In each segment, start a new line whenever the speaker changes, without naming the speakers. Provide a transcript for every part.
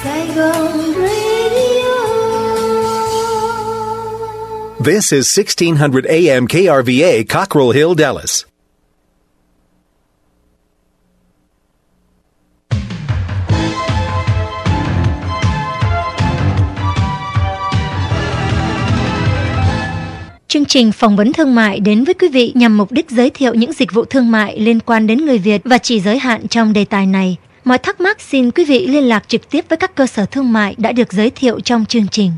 Saigon Radio.
This is 1600 AM KRVA, Cockrell Hill, Dallas.
Chương trình phỏng vấn thương mại đến với quý vị nhằm mục đích giới thiệu những dịch vụ thương mại liên quan đến người Việt và chỉ giới hạn trong đề tài này. Mọi thắc mắc xin quý vị liên lạc trực tiếp với các cơ sở thương mại đã được giới thiệu trong chương trình.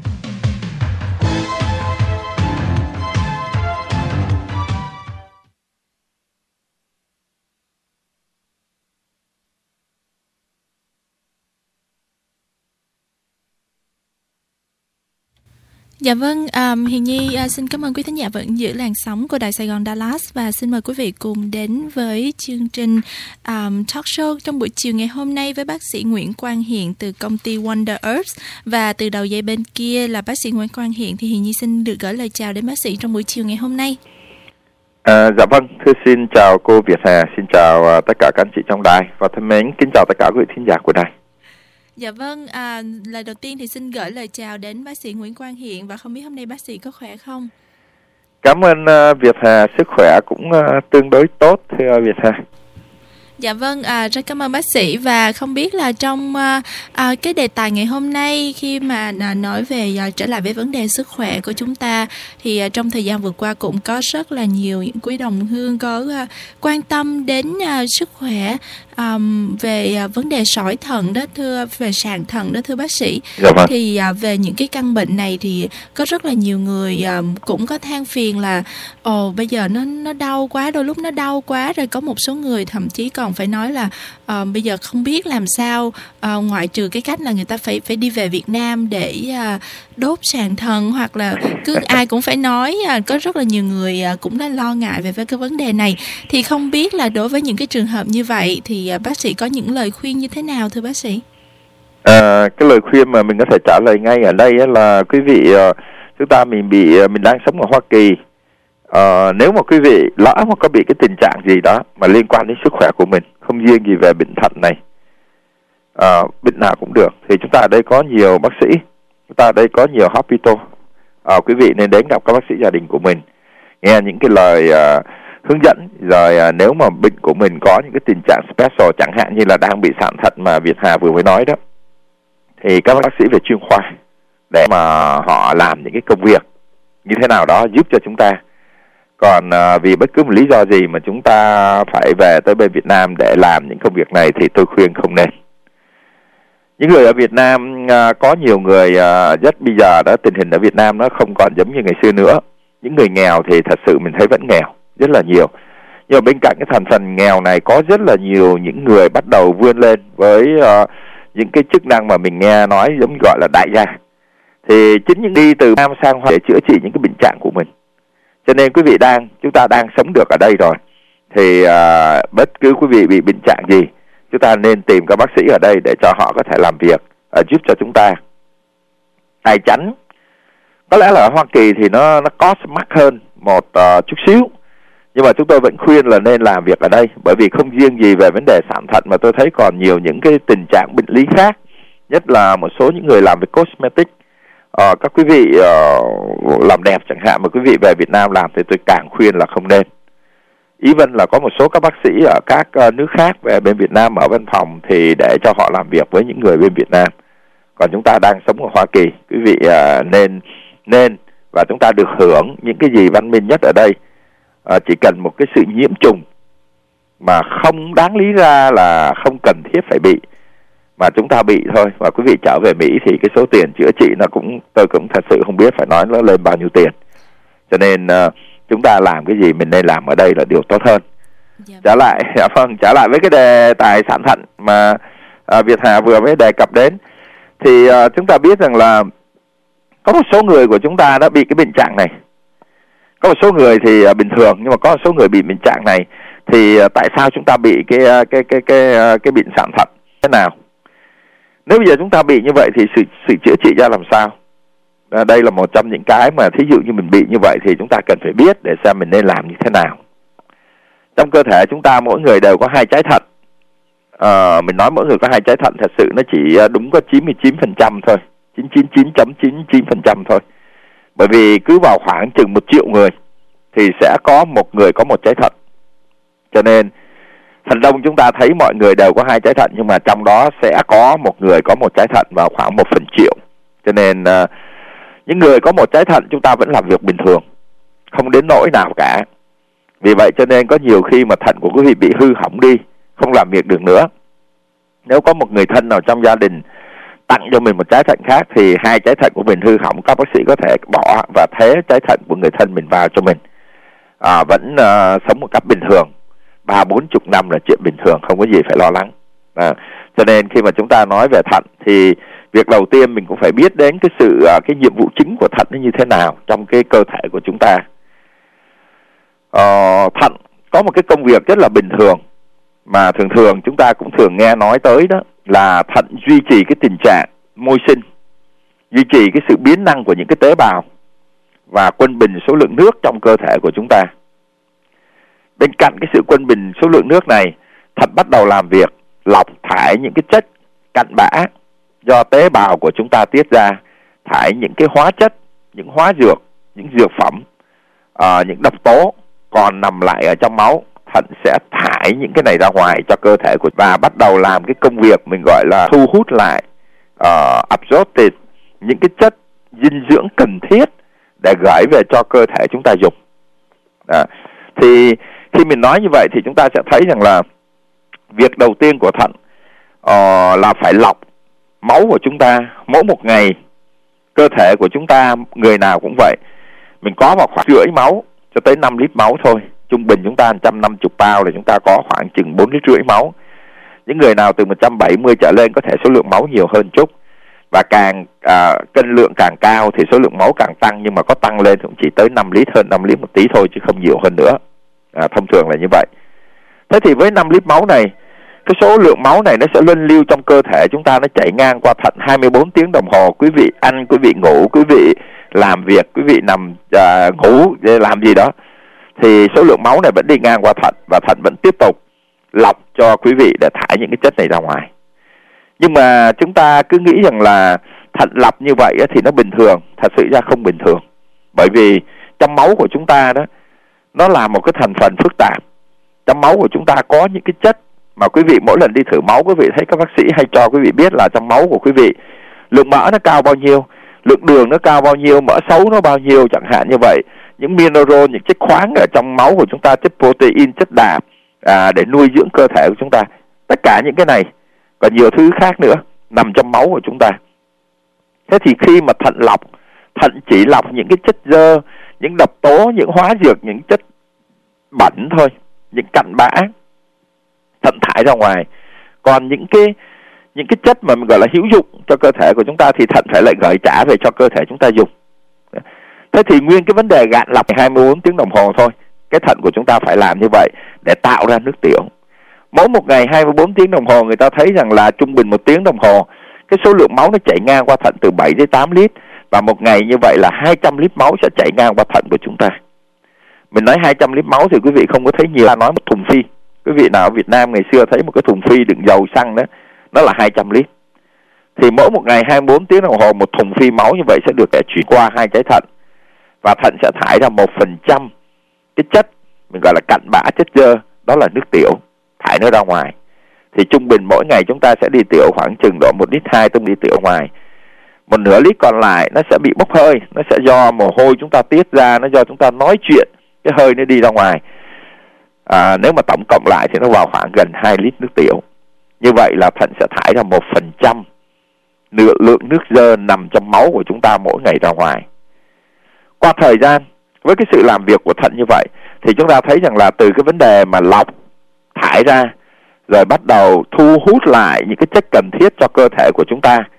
Dạ vâng, Hiền Nhi xin cảm ơn quý thính giả vẫn giữ làn sóng của Đài Sài Gòn Dallas và xin mời quý vị cùng đến với chương trình talk show trong buổi chiều ngày hôm nay với bác sĩ Nguyễn Quang Hiện từ công ty Wonder Herbs. Và từ đầu dây bên kia là bác sĩ Nguyễn Quang Hiện thì Hiền Nhi xin được gửi lời chào đến bác sĩ trong buổi chiều ngày hôm nay.
Dạ vâng, thưa xin chào cô Việt Hà, xin chào tất cả các anh chị trong đài và thân mến kính chào tất cả quý vị thính giả của đài.
Dạ vâng, lời đầu tiên thì xin gửi lời chào đến bác sĩ Nguyễn Quang Hiện và không biết hôm nay bác sĩ có khỏe không?
Cảm ơn Việt Hà, sức khỏe cũng tương đối tốt thưa Việt Hà.
Dạ vâng, rất cảm ơn bác sĩ và không biết là trong cái đề tài ngày hôm nay khi mà nói về trở lại với vấn đề sức khỏe của chúng ta thì trong thời gian vừa qua cũng có rất là nhiều những quý đồng hương có quan tâm đến sức khỏe về vấn đề sỏi thận đó thưa, về sàn thận đó thưa bác sĩ.
Dạ vâng.
Thì về những cái căn bệnh này thì có rất là nhiều người cũng có than phiền là bây giờ nó đau quá, đôi lúc nó đau quá, rồi có một số người thậm chí còn phải nói là bây giờ không biết làm sao ngoại trừ cái cách là người ta phải đi về Việt Nam để đốt sàn thận, hoặc là cứ ai cũng phải nói có rất là nhiều người cũng đã lo ngại về cái vấn đề này. Thì không biết là đối với những cái trường hợp như vậy thì bác sĩ có những lời khuyên như thế nào thưa bác sĩ?
Cái lời khuyên mà mình có thể trả lời ngay ở đây là quý vị, chúng ta mình đang sống ở Hoa Kỳ. Nếu mà quý vị lỡ mà có bị cái tình trạng gì đó mà liên quan đến sức khỏe của mình, không riêng gì về bệnh thận này, bệnh nào cũng được, thì chúng ta ở đây có nhiều bác sĩ, chúng ta ở đây có nhiều hospital. Quý vị nên đến gặp các bác sĩ gia đình của mình, nghe những cái lời hướng dẫn, rồi nếu mà bệnh của mình có những cái tình trạng special, chẳng hạn như là đang bị sạn thận mà Việt Hà vừa mới nói đó, thì các bác sĩ về chuyên khoa để mà họ làm những cái công việc như thế nào đó giúp cho chúng ta. Còn vì bất cứ một lý do gì mà chúng ta phải về tới bên Việt Nam để làm những công việc này thì tôi khuyên không nên. Những người ở Việt Nam, có nhiều người bây giờ đó, tình hình ở Việt Nam nó không còn giống như ngày xưa nữa. Những người nghèo thì thật sự mình thấy vẫn nghèo rất là nhiều. Nhưng mà bên cạnh cái thành phần nghèo này có rất là nhiều những người bắt đầu vươn lên với những cái chức năng mà mình nghe nói giống như gọi là đại gia. Thì chính những đi từ Nam sang Hoa để chữa trị những cái bệnh trạng của mình. Cho nên quý vị chúng ta đang sống được ở đây rồi, thì bất cứ quý vị bị bệnh trạng gì, chúng ta nên tìm các bác sĩ ở đây để cho họ có thể làm việc, giúp cho chúng ta. Tài chánh có lẽ là ở Hoa Kỳ thì nó cost mắc hơn một chút xíu, nhưng mà chúng tôi vẫn khuyên là nên làm việc ở đây, bởi vì không riêng gì về vấn đề sạn thận mà tôi thấy còn nhiều những cái tình trạng bệnh lý khác, nhất là một số những người làm về cosmetic. Các quý vị làm đẹp chẳng hạn mà quý vị về Việt Nam làm thì tôi càng khuyên là không nên. Even là có một số các bác sĩ ở các nước khác về bên Việt Nam ở văn phòng thì để cho họ làm việc với những người bên Việt Nam. Còn chúng ta đang sống ở Hoa Kỳ, quý vị nên và chúng ta được hưởng những cái gì văn minh nhất ở đây. Chỉ cần một cái sự nhiễm trùng mà không đáng lý ra là không cần thiết phải bị, mà chúng ta bị thôi, và quý vị trở về Mỹ thì cái số tiền chữa trị tôi cũng thật sự không biết phải nói nó lên bao nhiêu tiền. Cho nên chúng ta làm cái gì mình nên làm ở đây là điều tốt hơn. Trở lại với cái đề tài sạn thận mà Việt Hà vừa mới đề cập đến, thì chúng ta biết rằng là có một số người của chúng ta đã bị cái bệnh trạng này. Có một số người thì bình thường, nhưng mà có một số người bị bệnh trạng này. Thì tại sao chúng ta bị cái bệnh sạn thận thế nào? Nếu bây giờ chúng ta bị như vậy thì sự chữa trị ra làm sao? Đây là một trong những cái mà thí dụ như mình bị như vậy thì chúng ta cần phải biết để xem mình nên làm như thế nào. Trong cơ thể chúng ta mỗi người đều có 2 trái thận. Mình nói mỗi người có 2 trái thận, thật sự nó chỉ đúng có 99% thôi, 99.99% thôi. Bởi vì cứ vào khoảng chừng 1 triệu người thì sẽ có một người có 1 trái thận. Cho nên phần đông chúng ta thấy mọi người đều có 2 trái thận, nhưng mà trong đó sẽ có một người có 1 trái thận vào khoảng 1/100000. Cho nên những người có 1 trái thận chúng ta vẫn làm việc bình thường, không đến nỗi nào cả. Vì vậy cho nên có nhiều khi mà thận của quý vị bị hư hỏng đi, không làm việc được nữa. Nếu có một người thân nào trong gia đình tặng cho mình 1 trái thận khác thì 2 trái thận của mình hư hỏng, các bác sĩ có thể bỏ và thế trái thận của người thân mình vào cho mình. Vẫn sống một cách bình thường, 30-40 năm là chuyện bình thường, không có gì phải lo lắng. Cho nên khi mà chúng ta nói về thận thì việc đầu tiên mình cũng phải biết đến cái nhiệm vụ chính của thận nó như thế nào trong cái cơ thể của chúng ta. Thận có một cái công việc rất là bình thường mà thường chúng ta cũng thường nghe nói tới, đó là thận duy trì cái tình trạng môi sinh, duy trì cái sự biến năng của những cái tế bào và quân bình số lượng nước trong cơ thể của chúng ta. Bên cạnh cái sự quân bình số lượng nước này, thận bắt đầu làm việc lọc thải những cái chất cặn bã do tế bào của chúng ta tiết ra, thải những cái hóa chất, những hóa dược, những dược phẩm, những độc tố còn nằm lại ở trong máu. Thận sẽ thải những cái này ra ngoài cho cơ thể của và bắt đầu làm cái công việc mình gọi là thu hút lại, absorptive, những cái chất dinh dưỡng cần thiết để gửi về cho cơ thể chúng ta dùng. Thì khi mình nói như vậy thì chúng ta sẽ thấy rằng là việc đầu tiên của thận là phải lọc máu của chúng ta. Mỗi một ngày cơ thể của chúng ta, người nào cũng vậy, mình có vào khoảng 1,5 lít máu cho tới 5 lít máu thôi. Trung bình chúng ta 150 bao là chúng ta có khoảng chừng 4,5 lít máu. Những người nào từ 170 trở lên có thể số lượng máu nhiều hơn chút. Và càng cân lượng càng cao thì số lượng máu càng tăng, nhưng mà có tăng lên cũng chỉ tới 5 lít, hơn 5 lít một tí thôi chứ không nhiều hơn nữa. Thông thường là như vậy. Thế thì với 5 lít máu này, cái số lượng máu này nó sẽ luân lưu trong cơ thể chúng ta, nó chảy ngang qua thận 24 tiếng đồng hồ. Quý vị ăn, quý vị ngủ, quý vị làm việc, quý vị nằm ngủ làm gì đó, thì số lượng máu này vẫn đi ngang qua thận và thận vẫn tiếp tục lọc cho quý vị để thải những cái chất này ra ngoài. Nhưng mà chúng ta cứ nghĩ rằng là thận lọc như vậy thì nó bình thường, thật sự ra không bình thường. Bởi vì trong máu của chúng ta đó, nó là một cái thành phần phức tạp. Trong máu của chúng ta có những cái chất mà quý vị mỗi lần đi thử máu, quý vị thấy các bác sĩ hay cho quý vị biết là trong máu của quý vị lượng mỡ nó cao bao nhiêu, lượng đường nó cao bao nhiêu, mỡ xấu nó bao nhiêu chẳng hạn như vậy. Những mineral, những chất khoáng ở trong máu của chúng ta, chất protein, chất đạm để nuôi dưỡng cơ thể của chúng ta. Tất cả những cái này và nhiều thứ khác nữa nằm trong máu của chúng ta. Thế thì khi mà thận lọc, thận chỉ lọc những cái chất xơ, những độc tố, những hóa dược, những chất bẩn thôi, những cặn bã, thận thải ra ngoài. Còn những cái chất mà mình gọi là hữu dụng cho cơ thể của chúng ta thì thận phải lại gửi trả về cho cơ thể chúng ta dùng. Thế thì nguyên cái vấn đề gạn lọc 24 tiếng đồng hồ thôi, cái thận của chúng ta phải làm như vậy để tạo ra nước tiểu. Mỗi một ngày 24 tiếng đồng hồ, người ta thấy rằng là trung bình 1 tiếng đồng hồ, cái số lượng máu nó chảy ngang qua thận từ 7 đến 8 lít. Và một ngày như vậy là 200 lít máu sẽ chảy ngang qua thận của chúng ta. Mình nói 200 lít máu thì quý vị không có thấy nhiều. Ta nói một thùng phi. Quý vị nào ở Việt Nam ngày xưa thấy một cái thùng phi đựng dầu xăng đó, nó là 200 lít. Thì mỗi một ngày 24 tiếng đồng hồ, một thùng phi máu như vậy sẽ được chuyển qua 2 trái thận. Và thận sẽ thải ra 1% cái chất mình gọi là cặn bã, chất xơ, đó là nước tiểu, thải nó ra ngoài. Thì trung bình mỗi ngày chúng ta sẽ đi tiểu khoảng chừng độ 1,2 lít đi tiểu ngoài. 1/2 lít còn lại nó sẽ bị bốc hơi, nó sẽ do mồ hôi chúng ta tiết ra, nó do chúng ta nói chuyện, cái hơi nó đi ra ngoài. Nếu mà tổng cộng lại thì nó vào khoảng gần 2 lít nước tiểu. Như vậy là thận sẽ thải ra 1% lượng nước dơ nằm trong máu của chúng ta mỗi ngày ra ngoài. Qua thời gian, với cái sự làm việc của thận như vậy, thì chúng ta thấy rằng là từ cái vấn đề mà lọc, thải ra, rồi bắt đầu thu hút lại những cái chất cần thiết cho cơ thể của chúng ta,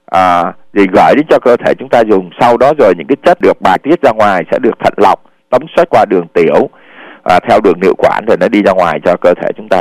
rồi gửi đến cho cơ thể chúng ta dùng. Sau đó rồi những cái chất được bài tiết ra ngoài sẽ được thận lọc, tống xuất qua đường tiểu, theo đường niệu quản rồi nó đi ra ngoài cho cơ thể chúng ta.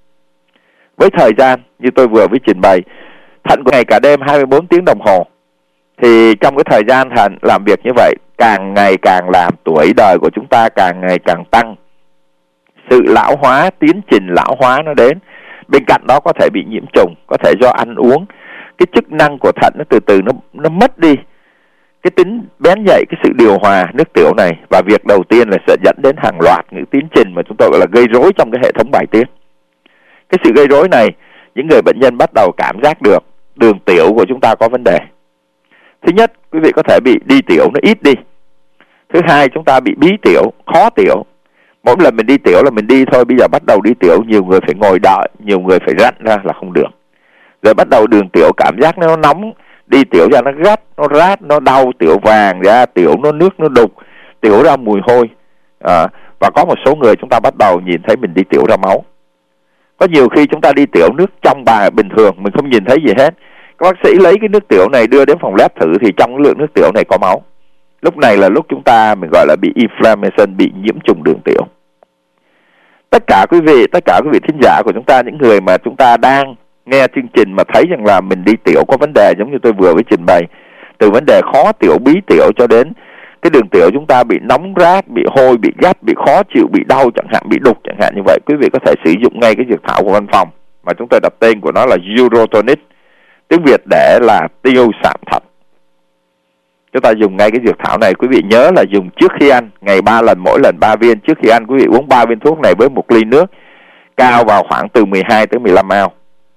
Với thời gian như tôi vừa mới trình bày, thận của ngày cả đêm 24 tiếng đồng hồ, thì trong cái thời gian thận làm việc như vậy, càng ngày càng làm tuổi đời của chúng ta càng ngày càng tăng. Sự lão hóa, tiến trình lão hóa nó đến. Bên cạnh đó có thể bị nhiễm trùng, có thể do ăn uống, cái chức năng của thận nó từ từ nó mất đi cái tính bén nhạy, cái sự điều hòa nước tiểu này, và việc đầu tiên là sẽ dẫn đến hàng loạt những tiến trình mà chúng tôi gọi là gây rối trong cái hệ thống bài tiết. Cái sự gây rối này, những người bệnh nhân bắt đầu cảm giác được đường tiểu của chúng ta có vấn đề. Thứ nhất, quý vị có thể bị đi tiểu nó ít đi. Thứ hai, chúng ta bị bí tiểu, khó tiểu. Mỗi lần mình đi tiểu là mình đi thôi, bây giờ bắt đầu đi tiểu, nhiều người phải ngồi đợi, nhiều người phải rặn ra là không được. Rồi bắt đầu đường tiểu cảm giác nó nóng, đi tiểu ra nó gắt, nó rát, nó đau, tiểu vàng ra, tiểu nó nước, nó đục, tiểu ra mùi hôi. Và có một số người chúng ta bắt đầu nhìn thấy mình đi tiểu ra máu. Có nhiều khi chúng ta đi tiểu nước trong bình thường, mình không nhìn thấy gì hết. Các bác sĩ lấy cái nước tiểu này đưa đến phòng lab thử thì trong lượng nước tiểu này có máu. Lúc này là lúc chúng ta mình gọi là bị inflammation, bị nhiễm trùng đường tiểu. Tất cả quý vị thính giả của chúng ta, những người mà chúng ta đang nghe chương trình mà thấy rằng là mình đi tiểu có vấn đề, giống như tôi vừa mới trình bày, từ vấn đề khó tiểu, bí tiểu cho đến cái đường tiểu chúng ta bị nóng rát, bị hôi, bị gắt, bị khó chịu, bị đau chẳng hạn, bị đục chẳng hạn như vậy, quý vị có thể sử dụng ngay cái dược thảo của văn phòng mà chúng tôi đặt tên của nó là Urotonic, tiếng Việt để là tiêu sạm thận. Chúng ta dùng ngay cái dược thảo này, quý vị nhớ là dùng trước khi ăn, ngày 3 lần, mỗi lần 3 viên. Trước khi ăn quý vị uống 3 viên thuốc này với 1 ly nước cao vào khoảng từ 12 tới 15 ml.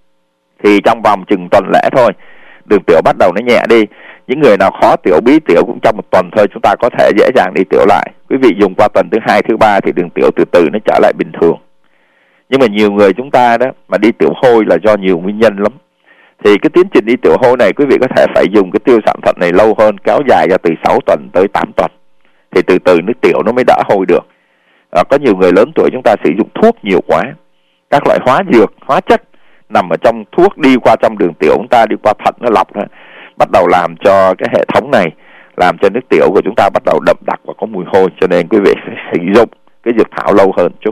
Thì trong vòng chừng tuần lễ thôi, đường tiểu bắt đầu nó nhẹ đi. Những người nào khó tiểu, bí tiểu cũng trong 1 tuần thôi chúng ta có thể dễ dàng đi tiểu lại. Quý vị dùng qua tuần thứ 2, thứ 3 thì đường tiểu từ từ nó trở lại bình thường. Nhưng mà nhiều người chúng ta đó mà đi tiểu hôi là do nhiều nguyên nhân lắm. Thì cái tiến trình đi tiểu hôi này quý vị có thể phải dùng cái tiêu sạm thận này lâu hơn, kéo dài ra từ 6 tuần tới 8 tuần. Thì từ từ nước tiểu nó mới đỡ hôi được. Có nhiều người lớn tuổi chúng ta sử dụng thuốc nhiều quá. Các loại hóa dược, hóa chất nằm ở trong thuốc đi qua trong đường tiểu chúng ta, đi qua thận nó lọc, bắt đầu làm cho cái hệ thống này, làm cho nước tiểu của chúng ta bắt đầu đậm đặc và có mùi hôi. Cho nên quý vị phải sử dụng cái dược thảo lâu hơn chút.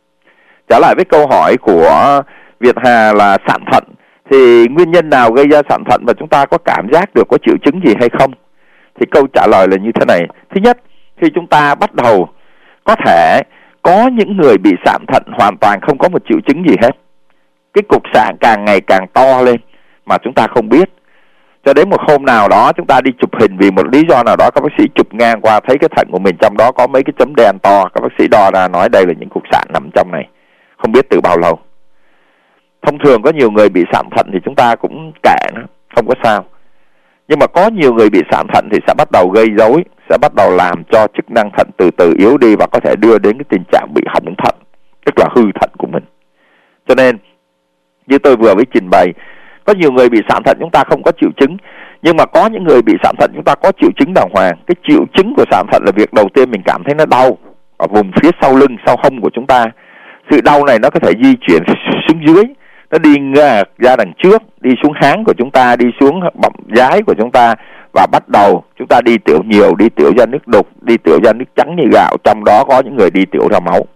Trở lại với câu hỏi của Việt Hà là sạn thận, thì nguyên nhân nào gây ra sạn thận và chúng ta có cảm giác được có triệu chứng gì hay không? Thì câu trả lời là như thế này. Thứ nhất, khi chúng ta bắt đầu có thể có những người bị sạn thận hoàn toàn không có một triệu chứng gì hết. Cái cục sạn càng ngày càng to lên mà chúng ta không biết. Cho đến một hôm nào đó chúng ta đi chụp hình vì một lý do nào đó, các bác sĩ chụp ngang qua thấy cái thận của mình trong đó có mấy cái chấm đen to. Các bác sĩ đo ra nói đây là những cục sạn nằm trong này, không biết từ bao lâu. Thông thường có nhiều người bị sạn thận thì chúng ta cũng kệ nó, không có sao. Nhưng mà có nhiều người bị sạn thận thì sẽ bắt đầu gây rối, sẽ bắt đầu làm cho chức năng thận từ từ yếu đi và có thể đưa đến cái tình trạng bị hỏng thận, tức là hư thận của mình. Cho nên như tôi vừa mới trình bày, có nhiều người bị sạn thận chúng ta không có triệu chứng, nhưng mà có những người bị sạn thận chúng ta có triệu chứng đàng hoàng. Cái triệu chứng của sạn thận là việc đầu tiên mình cảm thấy nó đau ở vùng phía sau lưng, sau hông của chúng ta. Sự đau này nó có thể di chuyển xuống dưới, nó đi ra đằng trước, đi xuống háng của chúng ta, đi xuống bọng giái của chúng ta, và bắt đầu chúng ta đi tiểu nhiều, đi tiểu ra nước đục, đi tiểu ra nước trắng như gạo, trong đó có những người đi tiểu ra máu.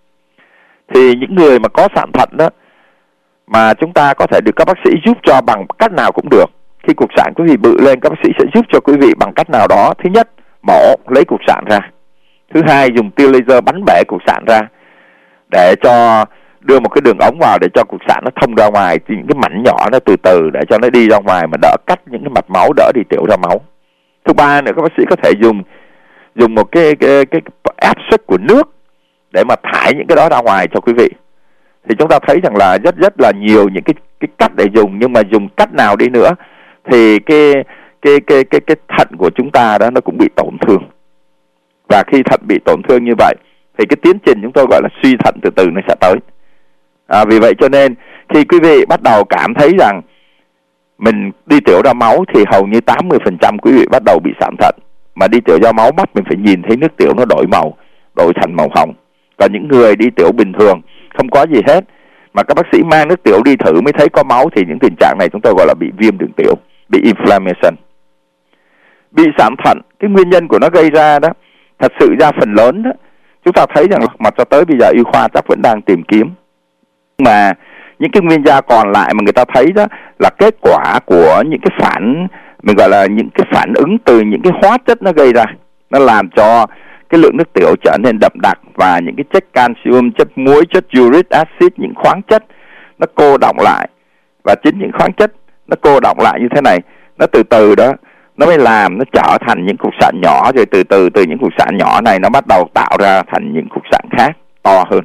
Thì những người mà có sạn thận đó mà chúng ta có thể được các bác sĩ giúp cho bằng cách nào cũng được. Khi cục sạn quý vị bự lên, các bác sĩ sẽ giúp cho quý vị bằng cách nào đó. Thứ nhất, mổ lấy cục sạn ra. Thứ hai, dùng tia laser bắn bể cục sạn ra để cho đưa một cái đường ống vào để cho cục sạn nó thông ra ngoài, những cái mảnh nhỏ nó từ từ để cho nó đi ra ngoài mà đỡ cắt những cái mạch máu, đỡ đi tiểu ra máu. Thứ ba nữa, các bác sĩ có thể dùng một cái áp suất của nước để mà thải những cái đó ra ngoài cho quý vị. Thì chúng ta thấy rằng là rất là nhiều những cái cách để dùng, nhưng mà dùng cách nào đi nữa thì cái thận của chúng ta đó nó cũng bị tổn thương. Và khi thận bị tổn thương như vậy thì cái tiến trình chúng tôi gọi là suy thận từ từ nó sẽ tới. Vì vậy cho nên khi quý vị bắt đầu cảm thấy rằng mình đi tiểu ra máu thì hầu như 80% quý vị bắt đầu bị sạn thận. Mà đi tiểu ra máu bắt mình phải nhìn thấy nước tiểu nó đổi màu, đổi thành màu hồng. Còn những người đi tiểu bình thường không có gì hết mà các bác sĩ mang nước tiểu đi thử mới thấy có máu thì những tình trạng này chúng tôi gọi là bị viêm đường tiểu, bị inflammation. Bị sạn thận, cái nguyên nhân của nó gây ra đó, thật sự ra phần lớn đó, chúng ta thấy rằng mà cho tới bây giờ y khoa chắc vẫn đang tìm kiếm. Mà những cái nguyên nhân còn lại mà người ta thấy đó là kết quả của những cái mình gọi là những cái phản ứng từ những cái hóa chất nó gây ra. Nó làm cho cái lượng nước tiểu trở nên đậm đặc và những cái chất calcium, chất muối, chất uric acid, những khoáng chất nó cô đọng lại, và chính những khoáng chất nó cô đọng lại như thế này, nó từ từ đó nó mới làm nó trở thành những cục sạn nhỏ, rồi từ từ từ những cục sạn nhỏ này nó bắt đầu tạo ra thành những cục sạn khác to hơn.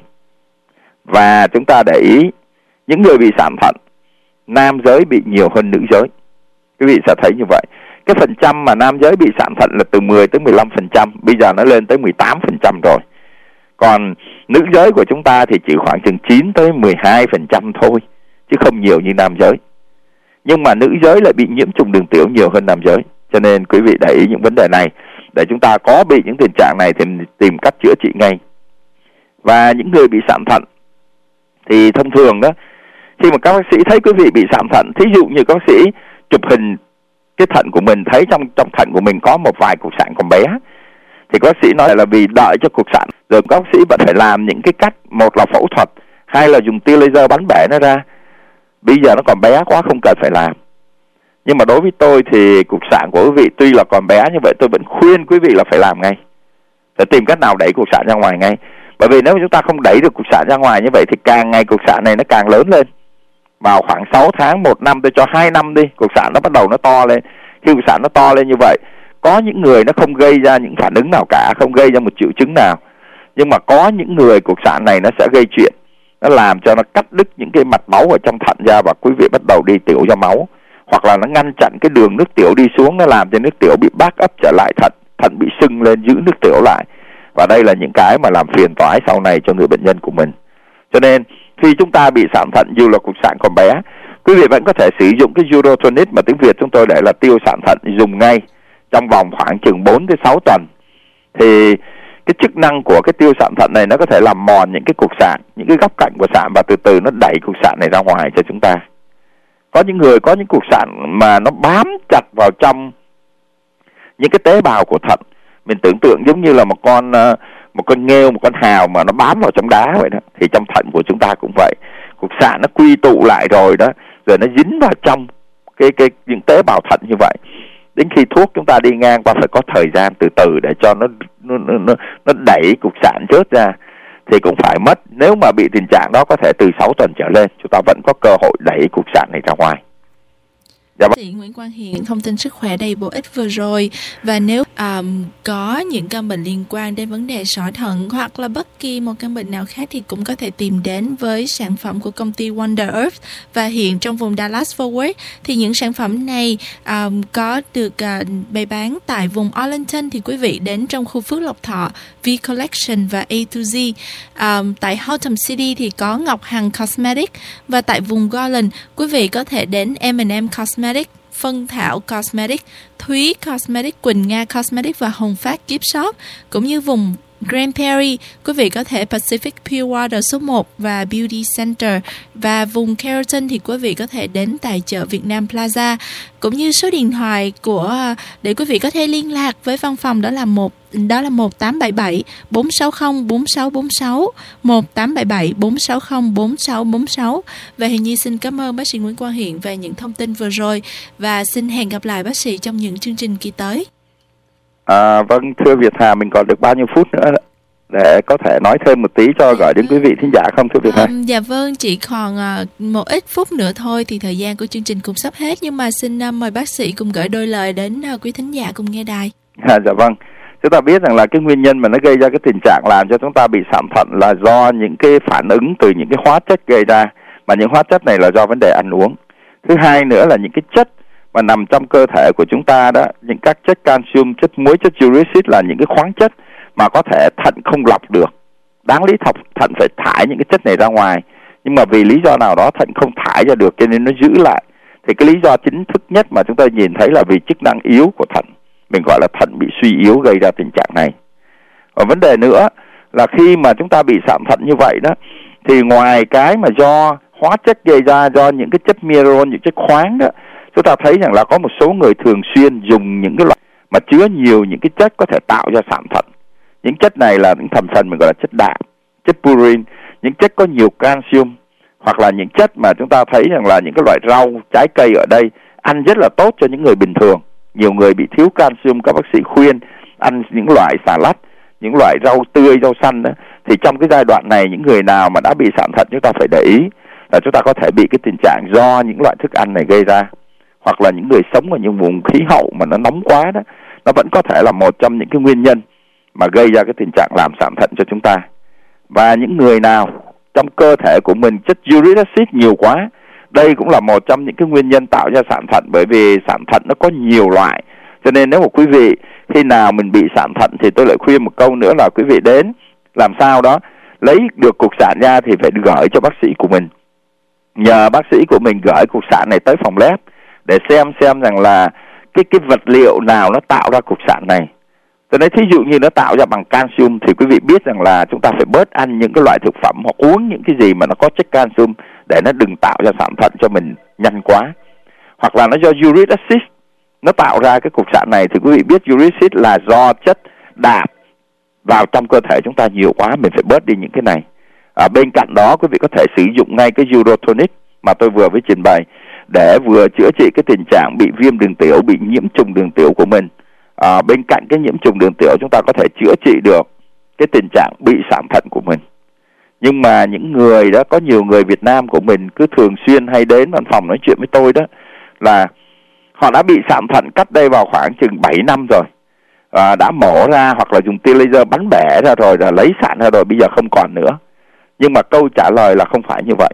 Và chúng ta để ý, những người bị sạn thận, nam giới bị nhiều hơn nữ giới. Quý vị sẽ thấy như vậy. Cái phần trăm mà nam giới bị sạn thận là từ 10 tới 15%, bây giờ nó lên tới 18% rồi. Còn nữ giới của chúng ta thì chỉ khoảng chừng 9 tới 12% thôi, chứ không nhiều như nam giới. Nhưng mà nữ giới lại bị nhiễm trùng đường tiểu nhiều hơn nam giới. Cho nên quý vị để ý những vấn đề này, để chúng ta có bị những tình trạng này thì tìm cách chữa trị ngay. Và những người bị sạn thận thì thông thường đó, khi mà các bác sĩ thấy quý vị bị sạn thận, thí dụ như các bác sĩ chụp hình cái thận của mình, thấy trong thận của mình có một vài cục sạn còn bé, thì các bác sĩ nói là vì đợi cho cục sạn, rồi các bác sĩ vẫn phải làm những cái cách, một là phẫu thuật, hai là dùng tia laser bắn bẻ nó ra. Bây giờ nó còn bé quá không cần phải làm. Nhưng mà đối với tôi thì cục sạn của quý vị tuy là còn bé, như vậy tôi vẫn khuyên quý vị là phải làm ngay, phải tìm cách nào đẩy cục sạn ra ngoài ngay. Bởi vì nếu chúng ta không đẩy được cục sạn ra ngoài như vậy thì càng ngày cục sạn này nó càng lớn lên. Vào khoảng 6 tháng, 1 năm, tôi cho 2 năm đi, cục sạn nó bắt đầu nó to lên. Khi cục sạn nó to lên như vậy, có những người nó không gây ra những phản ứng nào cả, không gây ra một triệu chứng nào. Nhưng mà có những người cục sạn này nó sẽ gây chuyện, nó làm cho nó cắt đứt những cái mạch máu ở trong thận ra, và quý vị bắt đầu đi tiểu ra máu. Hoặc là nó ngăn chặn cái đường nước tiểu đi xuống, nó làm cho nước tiểu bị back up trở lại thận, thận bị sưng lên giữ nước tiểu lại. Và đây là những cái mà làm phiền toái sau này cho người bệnh nhân của mình. Cho nên khi chúng ta bị sạn thận, dù là cục sạn còn bé, quý vị vẫn có thể sử dụng cái Urotonic mà tiếng Việt chúng tôi để là tiêu sạn thận, dùng ngay trong vòng khoảng chừng 4 tới 6 tuần. Thì cái chức năng của cái tiêu sạn thận này nó có thể làm mòn những cái cục sạn, những cái góc cạnh của sạn, và từ từ nó đẩy cục sạn này ra ngoài cho chúng ta. Có những người có những cục sạn mà nó bám chặt vào trong những cái tế bào của thận. Mình tưởng tượng giống như là một con nghêu, một con hào mà nó bám vào trong đá vậy đó. Thì trong thận của chúng ta cũng vậy. Cục sạn nó quy tụ lại rồi đó, rồi nó dính vào trong những tế bào thận như vậy. Đến khi thuốc chúng ta đi ngang qua phải có thời gian từ từ để cho nó đẩy cục sạn rớt ra, thì cũng phải mất. Nếu mà bị tình trạng đó có thể từ 6 tuần trở lên, chúng ta vẫn có cơ hội đẩy cục sạn này ra ngoài.
Bác sĩ Nguyễn Quang Hiền thông tin sức khỏe đầy bổ ích vừa rồi. Và nếu có những căn bệnh liên quan đến vấn đề sỏi thận hoặc là bất kỳ một căn bệnh nào khác thì cũng có thể tìm đến với sản phẩm của công ty Wonder Earth. Và hiện trong vùng Dallas-Fort Worth thì những sản phẩm này có được bày bán tại vùng Arlington, thì quý vị đến trong khu Phước Lộc Thọ, V Collection và A2Z. Tại Haltom City thì có Ngọc Hằng Cosmetics, và tại vùng Garland quý vị có thể đến M&M Cosmetics, Phân Thảo Cosmetics, Thúy Cosmetics, Quỳnh Nga Cosmetics và Hồng Phát Gift Shop. Cũng như vùng Grand Prairie, quý vị có thể Pacific Pure Water số 1 và Beauty Center. Và vùng Carrollton thì quý vị có thể đến tại chợ Việt Nam Plaza. Cũng như số điện thoại để quý vị có thể liên lạc với văn phòng đó là 1877 460 4646, 1877 460 4646. Và Hiền Nhi xin cảm ơn bác sĩ Nguyễn Quang Hiền về những thông tin vừa rồi, và xin hẹn gặp lại bác sĩ trong những chương trình kỳ tới.
Vâng, thưa Việt Hà, mình còn được bao nhiêu phút nữa để có thể nói thêm một tí cho gửi đến quý vị thính giả không thưa Việt Hà?
Dạ vâng, chỉ còn một ít phút nữa thôi thì thời gian của chương trình cũng sắp hết, nhưng mà xin mời bác sĩ cùng gửi đôi lời đến quý thính giả cùng nghe đài.
Dạ vâng, chúng ta biết rằng là cái nguyên nhân mà nó gây ra cái tình trạng làm cho chúng ta bị sạn thận là do những cái phản ứng từ những cái hóa chất gây ra, mà những hóa chất này là do vấn đề ăn uống. Thứ hai nữa là những cái chất mà nằm trong cơ thể của chúng ta đó, những các chất calcium, chất muối, chất uric acid là những cái khoáng chất mà có thể thận không lọc được. Đáng lý thận phải thải những cái chất này ra ngoài, nhưng mà vì lý do nào đó thận không thải ra được cho nên nó giữ lại. Thì cái lý do chính thức nhất mà chúng ta nhìn thấy là vì chức năng yếu của thận, mình gọi là thận bị suy yếu gây ra tình trạng này. Và vấn đề nữa là khi mà chúng ta bị sạn thận như vậy đó, thì ngoài cái mà do hóa chất gây ra, do những cái chất mineral, những chất khoáng đó, chúng ta thấy rằng là có một số người thường xuyên dùng những cái loại mà chứa nhiều những cái chất có thể tạo ra sạn thận. Những chất này là những thành phần mình gọi là chất đạm, chất purin, những chất có nhiều calcium, hoặc là những chất mà chúng ta thấy rằng là những cái loại rau, trái cây ở đây ăn rất là tốt cho những người bình thường. Nhiều người bị thiếu calcium, các bác sĩ khuyên ăn những loại xà lách, những loại rau tươi, rau xanh đó. Thì trong cái giai đoạn này, những người nào mà đã bị sạn thận chúng ta phải để ý là chúng ta có thể bị cái tình trạng do những loại thức ăn này gây ra, hoặc là những người sống ở những vùng khí hậu mà nó nóng quá đó, nó vẫn có thể là một trong những cái nguyên nhân mà gây ra cái tình trạng làm sạn thận cho chúng ta. Và những người nào trong cơ thể của mình chất uric acid nhiều quá, đây cũng là một trong những cái nguyên nhân tạo ra sạn thận, bởi vì sạn thận nó có nhiều loại. Cho nên nếu mà quý vị khi nào mình bị sạn thận thì tôi lại khuyên một câu nữa là quý vị đến làm sao đó lấy được cục sạn ra thì phải gửi cho bác sĩ của mình, nhờ bác sĩ của mình gửi cục sạn này tới phòng lab để xem rằng là cái vật liệu nào nó tạo ra cục sạn này. Tôi nói thí dụ như nó tạo ra bằng calcium thì quý vị biết rằng là chúng ta phải bớt ăn những cái loại thực phẩm hoặc uống những cái gì mà nó có chất calcium để nó đừng tạo ra sạn thận cho mình nhanh quá. Hoặc là nó do uric acid nó tạo ra cái cục sạn này thì quý vị biết uric acid là do chất đạm vào trong cơ thể chúng ta nhiều quá, mình phải bớt đi những cái này. Bên cạnh đó quý vị có thể sử dụng ngay cái Urotonic mà tôi vừa mới trình bày để vừa chữa trị cái tình trạng bị viêm đường tiểu, bị nhiễm trùng đường tiểu của mình. Bên cạnh cái nhiễm trùng đường tiểu chúng ta có thể chữa trị được cái tình trạng bị sạn thận của mình. Nhưng mà những người đó, có nhiều người Việt Nam của mình cứ thường xuyên hay đến văn phòng nói chuyện với tôi đó, là họ đã bị sạn thận cách đây vào khoảng chừng 7 năm rồi, đã mổ ra hoặc là dùng tia laser bắn bẻ ra rồi, là lấy sạn ra rồi, bây giờ không còn nữa. Nhưng mà câu trả lời là không phải như vậy.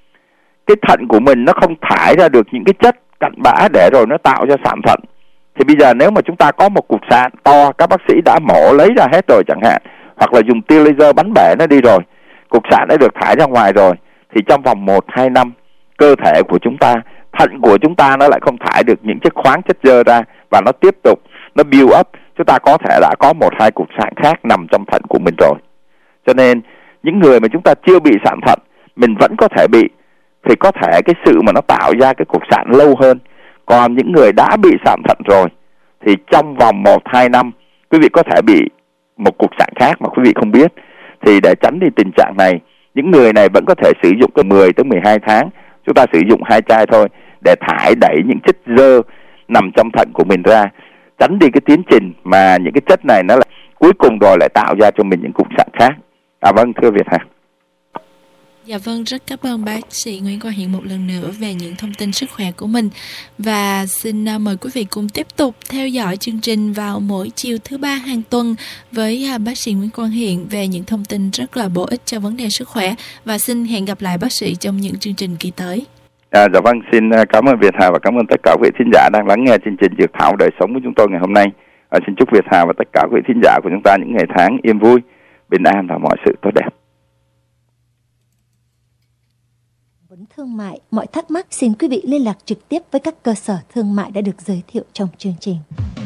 Cái thận của mình nó không thải ra được những cái chất cặn bã để rồi nó tạo ra sạn thận. Thì bây giờ nếu mà chúng ta có một cục sạn to, các bác sĩ đã mổ lấy ra hết rồi chẳng hạn, hoặc là dùng tia laser bắn bẻ nó đi rồi, cục sạn đã được thải ra ngoài rồi, thì trong vòng 1-2 năm cơ thể của chúng ta, thận của chúng ta nó lại không thải được những chất khoáng, chất xơ ra, và nó tiếp tục nó build up, chúng ta có thể đã có 1-2 cục sạn khác nằm trong thận của mình rồi. Cho nên những người mà chúng ta chưa bị sạn thận, mình vẫn có thể bị, thì có thể cái sự mà nó tạo ra cái cục sạn lâu hơn. Còn những người đã bị sạn thận rồi thì trong vòng 1-2 năm quý vị có thể bị một cục sạn khác mà quý vị không biết. Thì để tránh đi tình trạng này, những người này vẫn có thể sử dụng từ 10-12 tháng. Chúng ta sử dụng 2 chai thôi để thải đẩy những chất xơ nằm trong thận của mình ra, tránh đi cái tiến trình mà những cái chất này nó lại cuối cùng rồi lại tạo ra cho mình những cục sạn khác. Vâng, thưa Việt Hà.
Dạ vâng, rất cảm ơn bác sĩ Nguyễn Quang Hiển một lần nữa về những thông tin sức khỏe của mình. Và xin mời quý vị cùng tiếp tục theo dõi chương trình vào mỗi chiều thứ 3 hàng tuần với bác sĩ Nguyễn Quang Hiển về những thông tin rất là bổ ích cho vấn đề sức khỏe. Và xin hẹn gặp lại bác sĩ trong những chương trình kỳ tới.
Dạ vâng, xin cảm ơn Việt Hà và cảm ơn tất cả quý thính giả đang lắng nghe chương trình Dược Thảo Đời Sống của chúng tôi ngày hôm nay. Xin chúc Việt Hà và tất cả quý thính giả của chúng ta những ngày tháng yên vui, bình an và mọi sự tốt đẹp.
Thương mại, mọi thắc mắc xin quý vị liên lạc trực tiếp với các cơ sở thương mại đã được giới thiệu trong chương trình.